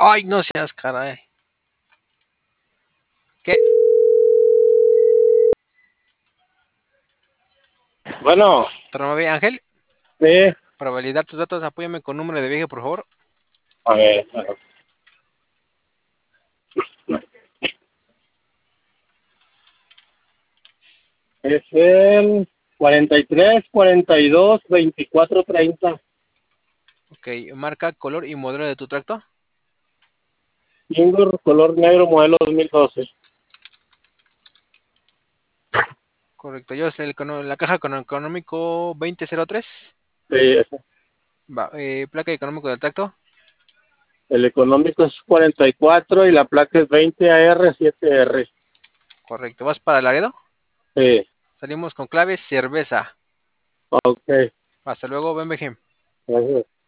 Ay, no seas caray. ¿Qué? Bueno, Tornamé Ángel, sí, para validar tus datos, apóyame con número de viaje, por favor. a ver, es el 43, 42, 24, 30. Ok, marca, color y modelo de tu tracto. Indoor, color negro, modelo 2012. Correcto, yo sé la caja con económico 2003. Sí, ese. Va, placa de económico del tracto. El económico es 44 y la placa es 20AR7R. Correcto, vas para Laredo. Sí, Salimos con clave cerveza. ok, Hasta luego, BMG. gracias.